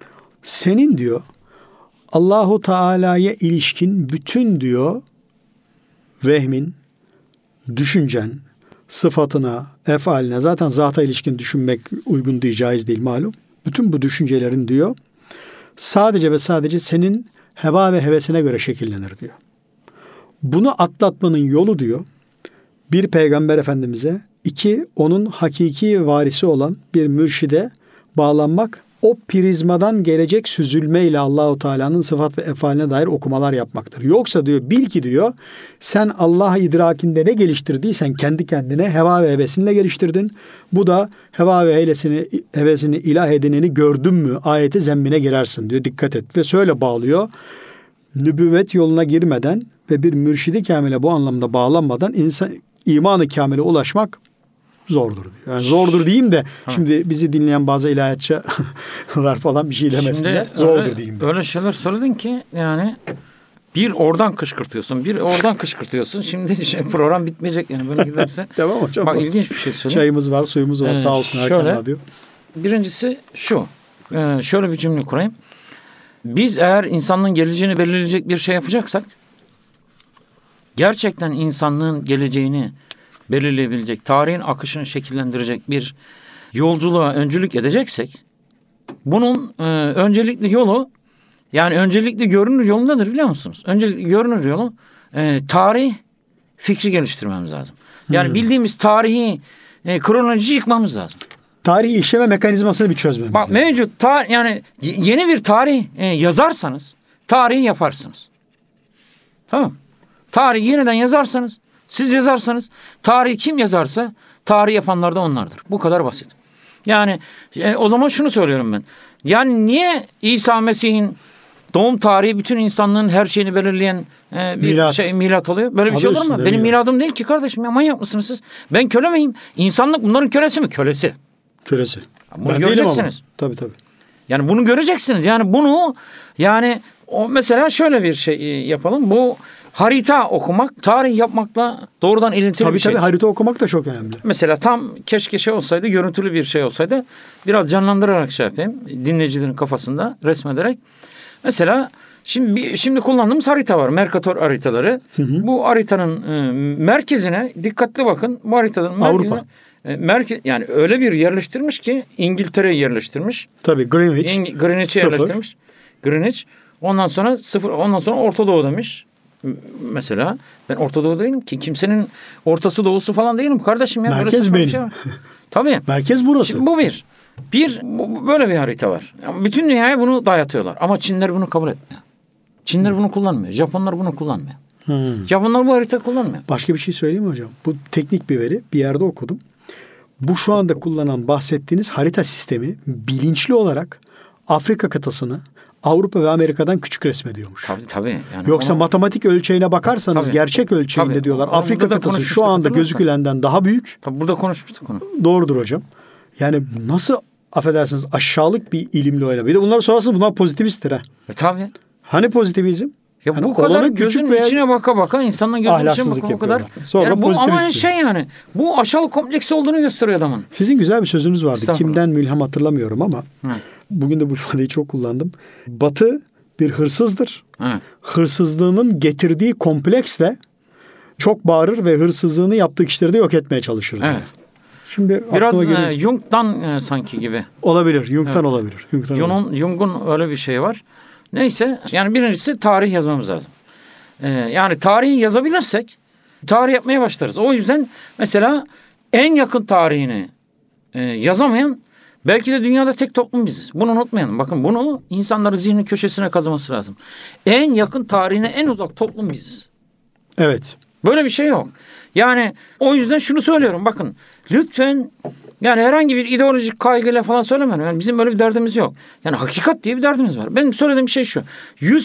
Senin diyor Allahu Teala'ya ilişkin bütün diyor vehmin, düşüncen, sıfatına, efaline zaten zata ilişkin düşünmek uygun değil, caiz değil malum. Bütün bu düşüncelerin diyor sadece ve sadece senin heva ve hevesine göre şekillenir diyor. Bunu atlatmanın yolu diyor bir peygamber efendimize, iki onun hakiki varisi olan bir mürşide bağlanmak, o prizmadan gelecek süzülmeyle Allahu Teala'nın sıfat ve efaline dair okumalar yapmaktır. Yoksa diyor bil ki diyor sen Allah idrakinde ne geliştirdiysen kendi kendine heva ve hevesinle geliştirdin. Bu da heva ve hevesini, hevesini ilah edineni gördün mü ayeti zemmine girersin diyor. Dikkat et ve şöyle bağlıyor. Nübüvvet yoluna girmeden ve bir mürşidi kamile bu anlamda bağlanmadan insan imanı kamile ulaşmak zordur diyor. Yani zordur diyeyim de ha. Şimdi bizi dinleyen bazı ilahiyatçılar falan bir şey demesinler.
Şimdi
zordur
öyle,
diyeyim. De.
Öyle şeyler söyledin ki yani Bir oradan kışkırtıyorsun, bir oradan kışkırtıyorsun. Şimdi şey, program bitmeyecek yani böyle giderse.
Tamam hocam.
Bak ilginç bir şey söyleyeyim.
Çayımız var, suyumuz var.
Ee,
Sağ olsun Erkan
şöyle,
Radyo.
Birincisi şu. Ee, şöyle bir cümle kurayım. Biz eğer insanlığın geleceğini belirleyecek bir şey yapacaksak, gerçekten insanlığın geleceğini belirleyebilecek, tarihin akışını şekillendirecek bir yolculuğa öncülük edeceksek, bunun e, öncelikli yolu, yani öncelikli görünür yolu nedir biliyor musunuz? Öncelikli görünür yolu e, tarih fikri geliştirmemiz lazım. Yani hmm. bildiğimiz tarihi e, kronoloji yıkmamız lazım.
Tarihi işleme mekanizmasını bir çözmemiz
Bak
lazım.
mevcut tar yani yeni bir tarih e, yazarsanız tarihi yaparsınız. Tamam. Tarihi yeniden yazarsanız, siz yazarsanız, tarihi kim yazarsa tarih yapanlar da onlardır. Bu kadar basit. Yani e, o zaman şunu söylüyorum ben. Yani niye İsa Mesih'in doğum tarihi bütün insanlığın her şeyini belirleyen e, bir milat. şey milat oluyor? Böyle bir Adı şey olur mu? Benim ya. miladım değil ki kardeşim. Ya manyak mısınız siz? Ben köle miyim? İnsanlık bunların kölesi mi? Kölesi.
Kölesi.
Bunu ben göreceksiniz.
Tabii tabii.
Yani bunu göreceksiniz. Yani bunu yani o mesela şöyle bir şey yapalım. Bu harita okumak, tarih yapmakla doğrudan ilintili
tabii,
bir şey.
Tabii tabii harita okumak da çok önemli.
Mesela tam keşke şey olsaydı, görüntülü bir şey olsaydı. Biraz canlandırarak şey yapayım. Dinleyicilerin kafasında resmederek. Mesela şimdi şimdi kullandığımız harita var. Mercator haritaları. Hı hı. Bu haritanın e, merkezine dikkatli bakın. Bu haritanın merkezine Avrupa. E, merke, yani öyle bir yerleştirmiş ki İngiltere'yi yerleştirmiş.
Tabii Greenwich.
İng- Greenwich'i yerleştirmiş. Greenwich. Ondan sonra sıfır. Ondan sonra Orta Doğu demiş. Mesela ben Orta Doğu değilim ki, kimsenin ortası doğusu falan değilim kardeşim ya.
Merkez benim. Şey
tabii.
Merkez burası.
Şimdi bu bir. Bir bu, böyle bir harita var. Yani bütün dünyaya bunu dayatıyorlar ama Çinler bunu kabul etmiyor. Çinler hmm. bunu kullanmıyor. Japonlar bunu kullanmıyor. Hmm. Japonlar bu harita kullanmıyor.
Başka bir şey söyleyeyim mi hocam? Bu teknik bir veri, bir yerde okudum. Bu şu anda kullanan bahsettiğiniz harita sistemi bilinçli olarak Afrika kıtasını Avrupa ve Amerika'dan küçük resmediyormuş.
Tabii tabii. Yani
Yoksa
onu...
matematik ölçeğine bakarsanız tabii. gerçek ölçeğinde tabii. diyorlar. Onu Afrika kıtası şu anda gözükülenden daha büyük.
Tabii burada konuşmuştuk onu.
Doğrudur hocam. Yani nasıl affedersiniz aşağılık bir ilimle öyle. Bir de bunlar sonrasında bunlar pozitivisttir ha.
E, tabii.
Hani pozitivizm?
Ya
hani
bu kadar gözünün veya... içine baka baka insanın gözünün içine baka bu kadar.
Sonra
yani bu ama şey yani bu aşağılık kompleksi olduğunu gösteriyor adamın.
Sizin güzel bir sözünüz vardı. Kimden mülhem hatırlamıyorum ama Hı. bugün de bu ifadeyi çok kullandım. Batı bir hırsızdır. Evet. Hırsızlığının getirdiği kompleksle çok bağırır ve hırsızlığını yaptığı kişileri de yok etmeye çalışır. Evet. Şimdi
biraz e, Jung'dan e, sanki gibi.
Olabilir. Jung'dan evet. olabilir. Jung'dan
Jung'un, Jung'un öyle bir şey var. Neyse yani birincisi tarih yazmamız lazım. Ee, yani tarihi yazabilirsek tarih yapmaya başlarız. O yüzden mesela en yakın tarihini e, yazamayan belki de dünyada tek toplum biziz. Bunu unutmayalım. Bakın bunu insanların zihnin köşesine kazıması lazım. En yakın tarihine en uzak toplum biziz.
Evet.
Böyle bir şey yok. Yani o yüzden şunu söylüyorum. Bakın lütfen yani herhangi bir ideolojik kaygıyla falan söylemiyorum. Yani bizim böyle bir derdimiz yok. Yani hakikat diye bir derdimiz var. Benim söylediğim şey şu. yüz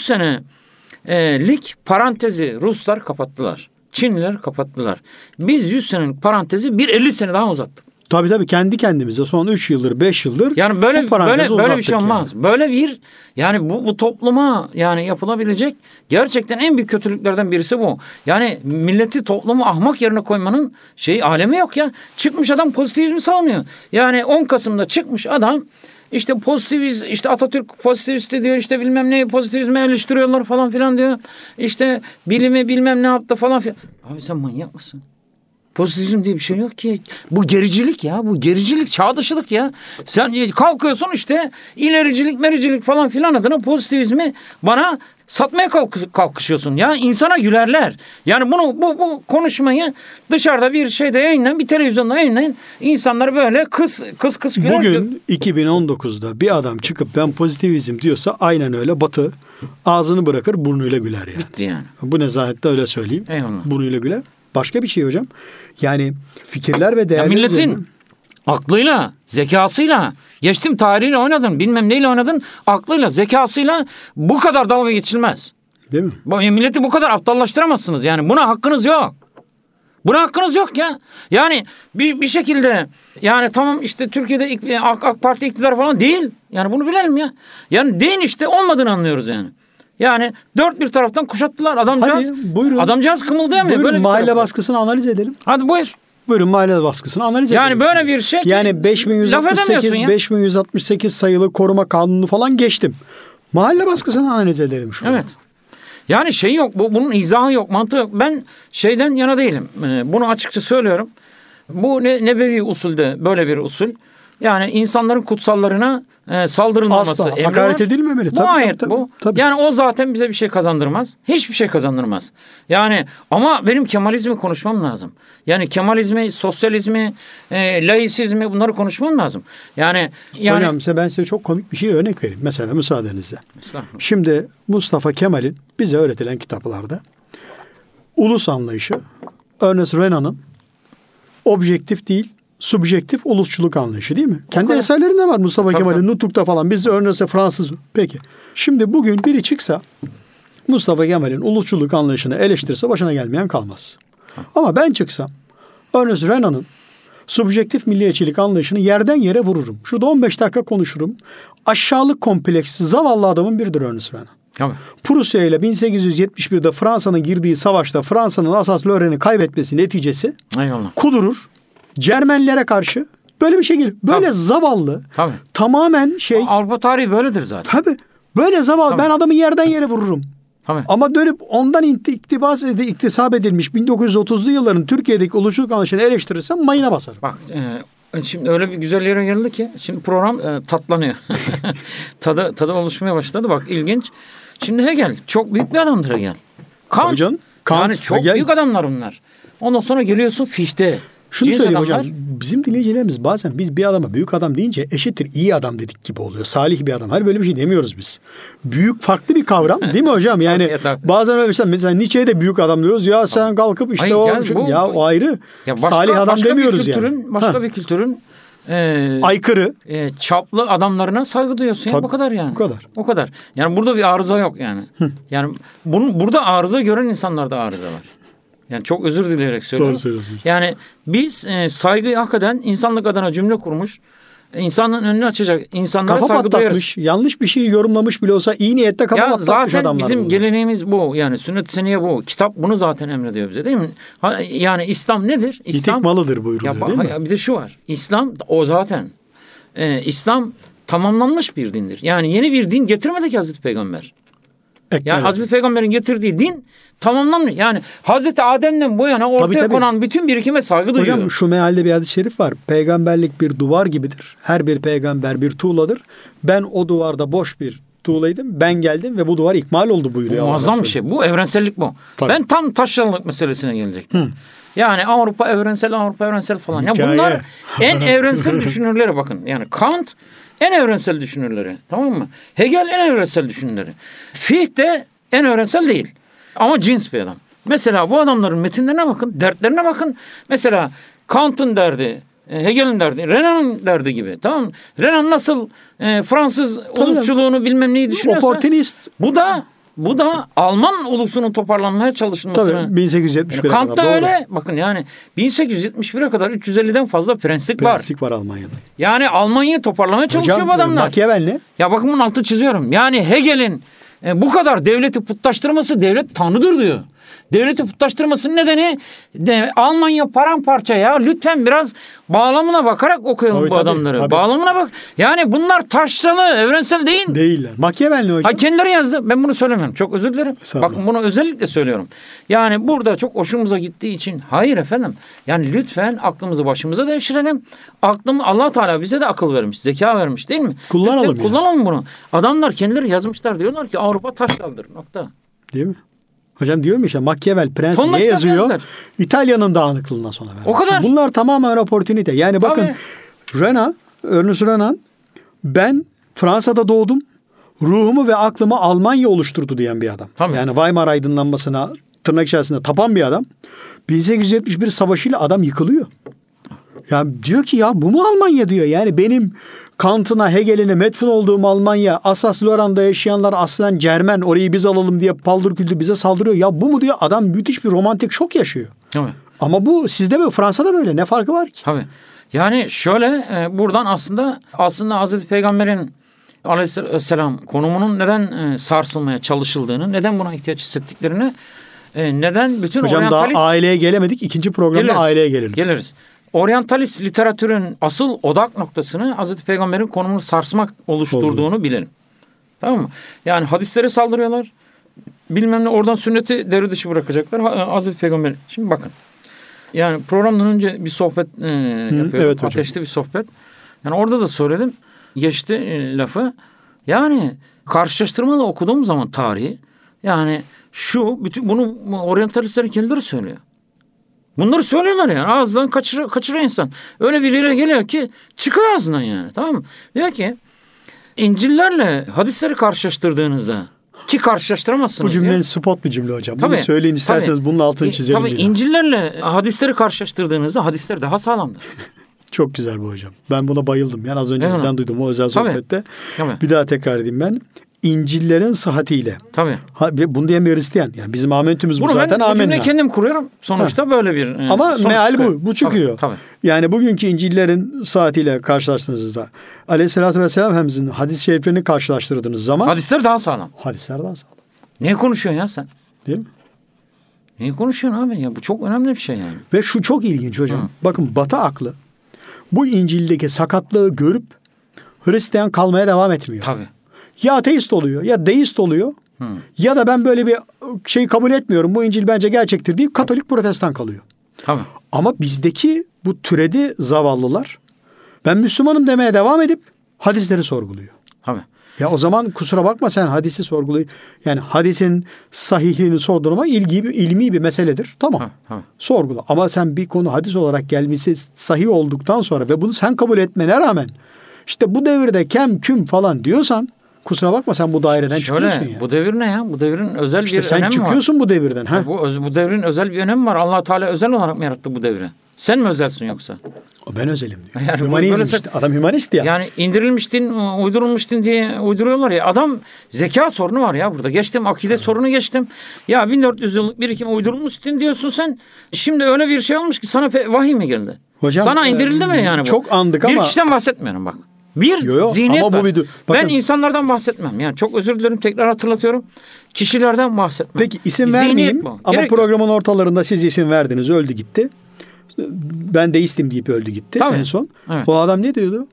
senelik parantezi Ruslar kapattılar. Çinliler kapattılar. Biz yüz senelik parantezi bir elli sene daha uzattık.
Tabii tabii kendi kendimize son üç yıldır beş yıldır
yani böyle böyle böyle bir şey olmaz. Yani. Böyle bir yani bu bu topluma yani yapılabilecek gerçekten en büyük kötülüklerden birisi bu. Yani milleti toplumu ahmak yerine koymanın şeyi alemi yok ya. Çıkmış adam pozitivizmi savunuyor. Yani on Kasım'da çıkmış adam işte pozitiviz işte Atatürk pozitivisti diyor, işte bilmem ne pozitivizmi eleştiriyorlar falan filan diyor. İşte bilimi bilmem ne yaptı falan filan. Abi sen manyak mısın? Pozitivizm diye bir şey yok ki. Bu gericilik ya. Bu gericilik, çağdaşılık ya. Sen kalkıyorsun işte ilericilik, mericilik falan filan adına pozitivizmi bana satmaya kalk- kalkışıyorsun. Ya insana gülerler. Yani bunu bu, bu konuşmayı dışarıda bir şeyde yayınlayın, bir televizyonda yayınlayın. İnsanlar böyle kıs kıs kıs güler.
Bugün iki bin on dokuzda bir adam çıkıp ben pozitivizm diyorsa aynen öyle Batı ağzını bırakır burnuyla güler yani.
Bitti yani.
Bu nezahette öyle söyleyeyim.
Eyvallah.
Burnuyla güler. Başka bir şey hocam. Yani fikirler ve değerler...
Ya milletin üzerine... aklıyla, zekasıyla, geçtim tarihiyle oynadın, bilmem neyle oynadın, aklıyla, zekasıyla bu kadar dalga geçilmez.
Değil mi?
Bu, milleti bu kadar aptallaştıramazsınız. Yani buna hakkınız yok. Buna hakkınız yok ya. Yani bir, bir şekilde yani tamam işte Türkiye'de AK, AK Parti iktidar falan değil. Yani bunu bilelim ya. Yani değil işte olmadığını anlıyoruz yani. Yani dört bir taraftan kuşattılar. Adamcağız,
Hadi, buyurun.
adamcağız kımıldayamıyor.
Buyurun,
böyle
mahalle baskısını analiz edelim.
Hadi buyur.
Buyurun mahalle baskısını analiz edelim.
Yani böyle bir şey ki
yani beş bin yüz altmış sekiz beş bin yüz altmış sekiz sayılı koruma kanunu falan geçtim. Mahalle baskısını analiz edelim şu
Evet. Yani şey yok. Bu, bunun izahı yok. Mantığı yok. Ben şeyden yana değilim. Ee, bunu açıkça söylüyorum. Bu ne, nebevi usulde böyle bir usul. Yani insanların kutsallarına e, saldırılmaması
Asla
emri
hakaret
var.
edilmemeli.
Bu
Tabii,
ayet
tabii,
bu.
tabii.
Yani o zaten bize bir şey kazandırmaz. Hiçbir şey kazandırmaz. Yani ama benim Kemalizmi konuşmam lazım. Yani Kemalizmi, sosyalizmi, e, laisizmi bunları konuşmam lazım. Yani yani
Hocam size ben size çok komik bir şey örnek vereyim. Mesela müsaadenizle.
Estağfurullah.
Şimdi Mustafa Kemal'in bize öğretilen kitaplarda ulus anlayışı Ernest Renan'ın objektif değil subjektif ulusçuluk anlayışı değil mi? Kendi
kadar.
eserlerinde var Mustafa
Tabii,
Kemal'in
tabii.
Nutuk'ta falan. Biz Ernest'e Fransız. Peki. Şimdi bugün biri çıksa Mustafa Kemal'in ulusçuluk anlayışını eleştirse başına gelmeyen kalmaz. Ama ben çıksam Ernest Renan'ın subjektif milliyetçilik anlayışını yerden yere vururum. Şurada on beş dakika konuşurum. Aşağılık kompleksi zavallı adamın biridir Ernest Renan.
Tabii.
Prusya ile bin sekiz yüz yetmiş birde Fransa'nın girdiği savaşta Fransa'nın Alsace-Lorraine'i kaybetmesi neticesi
Eyvallah.
kudurur. Cermenlere karşı böyle bir şey gelir. Böyle
Tabii.
zavallı.
Tabii.
Tamamen şey.
Avrupa tarihi böyledir zaten.
Tabii. Böyle zavallı.
Tabii.
Ben adamı yerden yere vururum.
Tabii.
Ama dönüp ondan iktibas ed- iktisap edilmiş bin dokuz yüz otuzlu yılların Türkiye'deki ulusçuluk anlayışını eleştirirsem mayına basarım.
Bak e, şimdi öyle bir güzel yere geldi ki şimdi program e, tatlanıyor. tadı, tadı oluşmaya başladı. Bak ilginç. Şimdi Hegel çok büyük bir adamdır Hegel. Kant.
Tabii canım, Kant,
yani çok
Hegel.
büyük adamlar bunlar. Ondan sonra geliyorsun Fichte.
Şunu
Cins
söyleyeyim
adamlar.
hocam. Bizim dinleyicilerimiz bazen biz bir adama büyük adam deyince eşittir iyi adam dedik gibi oluyor. Salih bir adam. Hayır böyle bir şey demiyoruz biz. Büyük farklı bir kavram değil mi hocam? Yani
Tabii, tabii.
bazen öyle mesela, mesela Nietzsche'ye de büyük adam diyoruz. Ya sen kalkıp işte
Hayır,
o
gel bu-
ya o ayrı.
Ya başka,
Salih adam
başka
demiyoruz
bir kültürün,
yani.
Başka
Ha.
bir kültürün e,
Aykırı.
e, çaplı adamlarına saygı duyuyorsun. Ya,
Tabii,
bu kadar yani.
bu kadar.
O kadar. Yani burada bir arıza yok yani. Yani bunun burada arıza gören insanlarda arıza var. Yani çok özür dileyerek söylüyorum.
Doğru söylüyorsunuz.
Yani biz e, saygıyı hak eden, insanlık adına cümle kurmuş, e, insanın önünü açacak insanlara
Kafa
saygı duyarız.
patlatmış. Yanlış bir şeyi yorumlamış bile olsa iyi niyette kafa
Ya
patlatmış
zaten
adamlar.
bizim
bunlar.
geleneğimiz bu. Yani sünnet-i seniyye bu. Kitap bunu zaten emrediyor bize değil mi? Ha, yani İslam nedir? İslam
İtik malıdır buyuruluyor
ya,
değil mi?
ya bir de şu var. İslam o zaten. Ee, İslam tamamlanmış bir dindir. Yani yeni bir din getirmedi ki Hazreti Peygamber.
Ekmeğe.
Yani Hazreti Peygamber'in getirdiği din tamamlanmış. Yani Hazreti Adem'den bu yana ortaya
Tabii, tabii.
konan bütün birikime saygı duyuyor.
Hocam şu mealde bir hadis-i şerif var. Peygamberlik bir duvar gibidir. Her bir peygamber bir tuğladır. Ben o duvarda boş bir tuğlaydım. Ben geldim ve bu duvar ikmal oldu buyuruyor.
Muazzam
Allah
bir şey. Bu evrensellik bu.
Tabii.
Ben tam taşralık meselesine gelecektim. Yani Avrupa evrensel, Avrupa evrensel falan. Ya
Hikaye.
bunlar en evrensel düşünürleri bakın. Yani Kant en evrensel düşünürleri. Tamam mı? Hegel en evrensel düşünürleri. Fichte en evrensel değil. Ama cins bir adam. Mesela bu adamların metinlerine bakın, dertlerine bakın. Mesela Kant'ın derdi, Hegel'in derdi, Renan'ın derdi gibi. Tamam mı? Renan nasıl e, Fransız ulusçuluğunu bilmem neyi düşünüyorsa.
Oportunist.
Bu da bu da Alman ulusunun toparlanmaya çalışılmasını.
Tabii bin sekiz yüz yetmiş bire
Kant da
kadar. Doğru.
öyle. Bakın yani bin sekiz yüz yetmiş bire kadar üç yüz elliden fazla prenslik var.
Prenslik var Almanya'da.
Yani Almanya'yı toparlamaya çalışıyor
Hocam
bu adamlar.
Machiavelli ne?
Ya bakın bunun altı çiziyorum. Yani Hegel'in e, bu kadar devleti putlaştırması devlet tanrıdır diyor. Devleti putlaştırmasının nedeni de, Almanya paramparça ya. Lütfen biraz bağlamına bakarak okuyalım
Tabii,
bu
tabii,
adamları.
tabii.
Bağlamına bak. Yani bunlar taşralı, evrensel değil.
Değiller. Machiavelli hocam.
Ha kendileri yazdı. Ben bunu söylemiyorum. Çok özür dilerim.
Estağfurullah.
Bakın bunu özellikle söylüyorum. Yani burada çok hoşumuza gittiği için hayır efendim. Yani lütfen aklımızı başımıza devşirelim. Aklımı Allah Teala bize de akıl vermiş, zeka vermiş değil mi?
Kullanalım
Lütfen
yani.
kullanalım bunu. Adamlar kendileri yazmışlar diyorlar ki Avrupa taşraldır. Nokta.
Değil mi? Hocam diyorum ya işte Machiavelli prens
Tonla
ne
kitap
yazıyor?
yazdılar.
İtalya'nın dağınıklığından sonra. vermiş.
O kadar.
Bunlar tamamen oportunite. Yani bakın Renan, Ernest Renan ben Fransa'da doğdum. Ruhumu ve aklımı Almanya oluşturdu diyen bir adam.
Tabii.
Yani Weimar aydınlanmasına tırnak içerisinde tapan bir adam. bin sekiz yüz yetmiş bir savaşıyla adam yıkılıyor. Yani diyor ki ya bu mu Almanya diyor. Yani benim Kant'ına, Hegel'ine metfun olduğum Almanya, Alsace-Lorraine'da yaşayanlar aslen Cermen, orayı biz alalım diye paldır küldür bize saldırıyor. Ya bu mu diyor, adam müthiş bir romantik şok yaşıyor.
Tabii.
Ama bu sizde mi, Fransa'da böyle, ne farkı var ki?
Tabii. Yani şöyle e, buradan aslında aslında Hazreti Peygamber'in Aleyhisselam konumunun neden e, sarsılmaya çalışıldığını, neden buna ihtiyaç hissettiklerini, e, neden bütün
Hocam
oryantalist...
daha aileye gelemedik. İkinci programda
Geliriz,
aileye gelelim.
Geliriz. Oryantalist literatürün asıl odak noktasını Hazreti Peygamber'in konumunu sarsmak oluşturduğunu
Oldu.
bilelim. Tamam mı? Yani hadislere saldırıyorlar. Bilmem ne, oradan sünneti devre dışı bırakacaklar. Ha, Hazreti Peygamber. Şimdi bakın. Yani programdan önce bir sohbet e, yapıyorum.
evet hocam.
Ateşli bir sohbet. Yani orada da söyledim. Geçti e, lafı. Yani karşılaştırmalı okuduğum zaman tarihi, yani şu bütün bunu oryantalistlerin kendileri söylüyor. Bunları söylüyorlar yani. Ağzından kaçırıyor, kaçırıyor insan. Öyle biriyle geliyor ki çıkıyor ağzından yani. Tamam mı? Diyor ki İncil'lerle hadisleri karşılaştırdığınızda, ki karşılaştıramazsınız.
Bu cümle
diyor.
spot bir cümle hocam.
Tabii,
Bunu söyleyin isterseniz
tabii.
bunun altını
E,
çizelim.
Tabii
diye.
İncil'lerle hadisleri karşılaştırdığınızda hadisler daha sağlamdır.
Çok güzel bu hocam. Ben buna bayıldım. Yani az önce
Evet.
sizden duydum o özel
Tabii.
sohbette.
Tabii.
Bir daha tekrar edeyim ben. İncil'lerin sıhhatiyle.
Tabii.
Ha, bunu diyen bir Hristiyan. Yani bizim amentümüz bu
Bunu
zaten,
ben bu cümleyi
amenna.
kendim kuruyorum. Sonuçta
Ha.
böyle bir e,
Ama
sonuç
meal
çıkıyor.
bu. Bu çıkıyor.
Tabii, tabii.
Yani bugünkü İncil'lerin saatiyle karşılaştığınızda Aleyhisselatü Vesselam Efendimizin hadis-i şeriflerini karşılaştırdığınız zaman
Hadisler daha sağlam.
hadisler daha sağlam.
Niye konuşuyorsun ya sen?
Değil mi?
Niye konuşuyorsun abi ya? Bu çok önemli bir şey yani.
Ve şu çok ilginç hocam.
Hı.
Bakın Batı aklı bu İncil'deki sakatlığı görüp Hristiyan kalmaya devam etmiyor.
Tabii.
Ya ateist oluyor ya deist oluyor.
Hı.
Ya da ben böyle bir şey kabul etmiyorum. Bu İncil bence gerçektir deyip Katolik Protestan kalıyor.
Tabii.
Ama bizdeki bu türedi zavallılar ben Müslümanım demeye devam edip hadisleri sorguluyor.
Tabii.
Ya o zaman kusura bakma sen hadisi sorguluyor. Yani hadisin sahihliğini sordurma ilgi, ilmi bir meseledir. Tamam.
Ha, tabii.
Sorgula. Ama sen bir konu hadis olarak gelmesi sahih olduktan sonra ve bunu sen kabul etmene rağmen işte bu devirde kem küm falan diyorsan kusura bakma sen bu daireden
Şöyle,
çıkıyorsun ya.
bu devir ne ya? Bu devrin özel
İşte
bir
sen
önemi var.
çıkıyorsun bu devirden. Ha?
Bu, öz- bu devrin özel bir önemi var. Allah Teala özel olarak mı yarattı bu devri? Sen mi özelsin yoksa?
Ben özelim diyor.
Yani bu
Hümanizm
böyle-
işte. Adam hümanist ya.
Yani indirilmiş din, uydurulmuş din diye uyduruyorlar ya. Adam zeka sorunu var ya burada. Geçtim akide sorunu geçtim. Ya bin dört yüz yıllık birikim uydurulmuş din diyorsun sen. Şimdi öyle bir şey olmuş ki sana pe- vahiy mi geldi?
Hocam,
sana indirildi
e,
mi yani bu?
çok andık
bir
ama-
Bir kişiden bahsetmiyorum bak. Bir
Yo, yo,
zihniyet
ama bu
var.
bir- bakın-
Ben insanlardan bahsetmem. Yani çok özür dilerim, tekrar hatırlatıyorum. Kişilerden bahsetmem.
Peki isim
Zihniyet
vermeyeyim
bu.
ama
Gerek yok.
programın ortalarında siz isim verdiniz, öldü gitti. Ben deistim deyip öldü gitti
Tabii.
en son.
Evet.
O adam ne diyordu?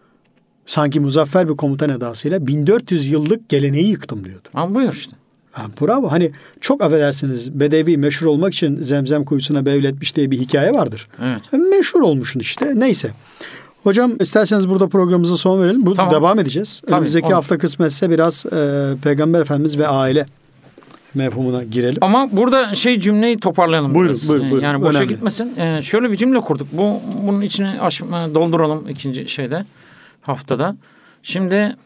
Sanki muzaffer bir komutan edasıyla bin dört yüz yıllık geleneği yıktım diyordu.
Ama buyur işte.
Ha, bravo. Hani çok affedersiniz Bedevi meşhur olmak için zemzem kuyusuna bevletmiş diye bir hikaye vardır.
Evet.
Meşhur olmuşsun işte. Neyse. Hocam isterseniz burada programımıza son verelim. Bu
Tamam.
devam edeceğiz.
Tabii,
Önümüzdeki
olur.
hafta kısmetse biraz e, Peygamber Efendimiz ve aile mefhumuna girelim.
Ama burada şey cümleyi toparlayalım.
Buyurun,
biraz.
buyurun, buyurun.
Yani boşa
Önemli.
gitmesin. Ee, şöyle bir cümle kurduk. Bu bunun içine aş, dolduralım ikinci şeyde, haftada. Şimdi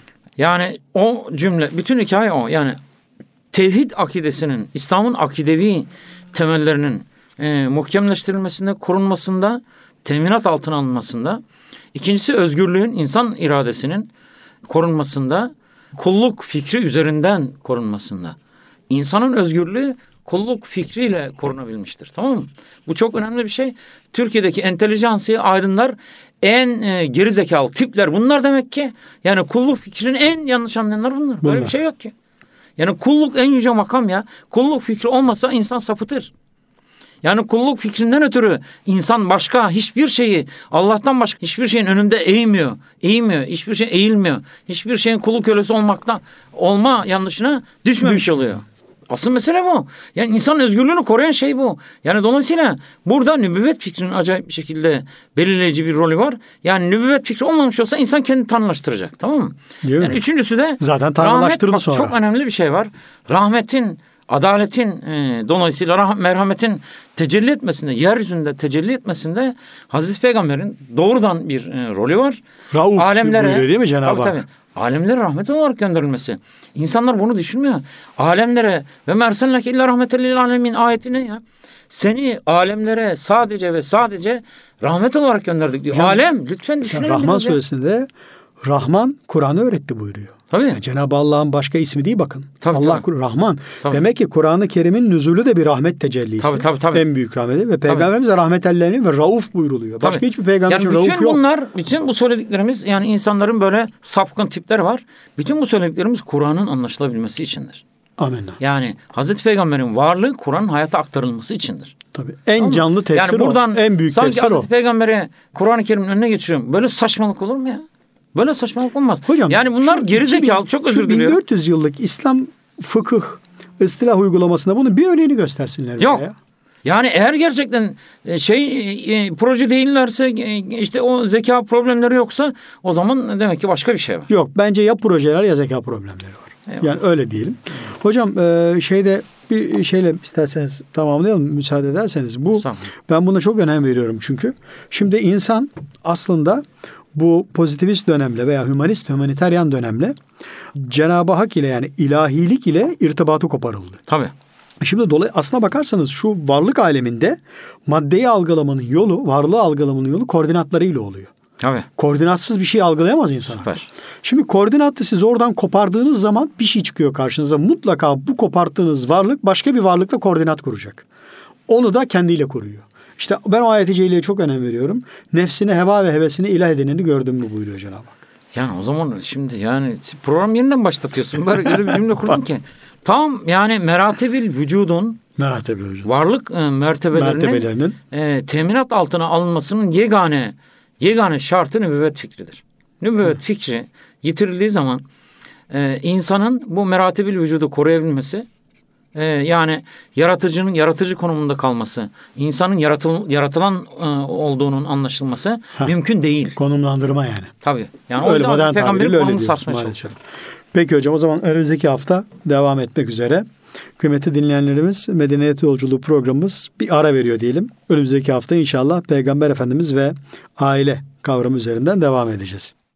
yani o cümle, bütün hikaye o. Yani tevhid akidesinin, İslam'ın akidevi temellerinin e, muhkemleştirilmesinde, korunmasında, teminat altına alınmasında. İkincisi özgürlüğün, insan iradesinin korunmasında, kulluk fikri üzerinden korunmasında. İnsanın özgürlüğü kulluk fikriyle korunabilmiştir. Tamam mı? Bu çok önemli bir şey. Türkiye'deki entelijansiye aydınlar, en e, geri zekalı tipler bunlar demek ki. Yani kulluk fikrinin en yanlış anlayanlar bunlar. Böyle
Bunlar.
bir şey yok ki. Yani kulluk en yüce makam ya. Kulluk fikri olmasa insan sapıtır. Yani kulluk fikrinden ötürü insan başka hiçbir şeyi, Allah'tan başka hiçbir şeyin önünde eğmiyor. Eğmiyor. Hiçbir şey eğilmiyor. Hiçbir şeyin kulu kölesi olmaktan olma yanlışına düşmemiş
Düş.
oluyor. Asıl mesele bu. Yani insanın özgürlüğünü koruyan şey bu. Yani dolayısıyla burada nübüvvet fikrinin acayip bir şekilde belirleyici bir rolü var. Yani nübüvvet fikri olmamış olsa insan kendini tanrılaştıracak. Tamam mı?
Değil
Yani
mi?
üçüncüsü de
Zaten tanrılaştırdı
rahmet. Bak,
sonra.
çok önemli bir şey var. Rahmetin, adaletin e, dolayısıyla rah- merhametin tecelli etmesinde, yeryüzünde tecelli etmesinde Hazreti Peygamber'in doğrudan bir e, rolü var.
Rauf
Alemlere,
buyuruyor değil mi Cenab-ı
tabii,
Hak?
tabii. Alemlere rahmet olarak gönderilmesi. İnsanlar bunu düşünmüyor. Alemlere ve mersenleke illa rahmeten lil alemin ayeti ne ya? Seni alemlere sadece ve sadece rahmet olarak gönderdik diyor.
Hocam,
Alem lütfen
Mesela
düşünelim.
Rahman
biraz ya.
suresinde Rahman Kur'an'ı öğretti buyuruyor.
Tabii.
Yani Cenab-ı Allah'ın başka ismi değil bakın.
Tabii,
Allah
tabii.
Rahman.
Tabii.
Demek ki Kur'an-ı Kerim'in nüzulü de bir rahmet tecellisi.
Tabii, tabii, tabii.
En büyük rahmeti ve Peygamberimiz de rahmetellerini ve rauf buyruluyor. Başka
Tabii.
hiçbir peygamber
yani
için
bütün
rauf yok.
bunlar, bütün bu söylediklerimiz yani insanların böyle sapkın tipleri var. Bütün bu söylediklerimiz Kur'an'ın anlaşılabilmesi içindir.
Amenna.
Yani Hazreti Peygamber'in varlığı Kur'an'ın hayata aktarılması içindir.
Tabii. En
Tamam.
canlı tefsir
yani buradan
o. En büyük
sanki
tefsir o.
Hazreti Peygamber'i Kur'an-ı Kerim'in önüne geçiriyorum. Böyle saçmalık olur mu ya? Böyle saçmalık olmaz.
Hocam,
yani bunlar
şu
gerizekalı.
iki bin
Çok özür
şu
diliyorum.
bin dört yüz yıllık İslam fıkıh istilah uygulamasında bunun bir örneğini göstersinler.
Yok.
Ya.
Yani eğer gerçekten şey e, proje değillerse e, işte o zeka problemleri yoksa o zaman demek ki başka bir şey var.
Yok, bence ya projeler ya zeka problemleri var.
Eyvallah.
Yani öyle diyelim. Hocam e, şeyde bir şeyle isterseniz tamamlayalım müsaade ederseniz. Bu ben buna çok önem veriyorum çünkü. Şimdi insan aslında bu pozitivist dönemle veya hümanist, hümaniteryan dönemle Cenab-ı Hak ile yani ilahilik ile irtibatı koparıldı.
Tabii.
Şimdi dolayı aslına bakarsanız şu varlık aleminde maddeyi algılamanın yolu, varlığı algılamanın yolu koordinatlarıyla oluyor.
Tabii.
Koordinatsız bir şey algılayamaz insan.
Süper.
Şimdi koordinatı siz oradan kopardığınız zaman bir şey çıkıyor karşınıza. Mutlaka bu koparttığınız varlık başka bir varlıkla koordinat kuracak. Onu da kendiyle kuruyor. İşte ben o ayet-i celileye çok önem veriyorum. Nefsine, heva ve hevesine ilah edineni gördün mü buyuruyor Cenab-ı Hak.
Yani o zaman şimdi yani program yeniden başlatıyorsun. Böyle öyle bir cümle kurdun ki. Tam yani meratibil vücudun
Meratibil vücudun.
varlık e, mertebelerinin,
mertebelerinin
e, teminat altına alınmasının yegane yegane şartı nübüvvet fikridir. Nübüvvet Hı. fikri yitirildiği zaman e, insanın bu meratibil vücudu koruyabilmesi, e, yani yaratıcının yaratıcı konumunda kalması, insanın yaratıl, yaratılan e, olduğunun anlaşılması Heh. mümkün değil.
Konumlandırma yani.
Tabii. Yani
öyle
o yüzden peygamberin konumunu sarsmaya
çalışıyor. Peki hocam, o zaman önümüzdeki hafta devam etmek üzere. Kıymetli dinleyenlerimiz, Medeniyet Yolculuğu programımız bir ara veriyor diyelim. Önümüzdeki hafta inşallah Peygamber Efendimiz ve aile kavramı üzerinden devam edeceğiz.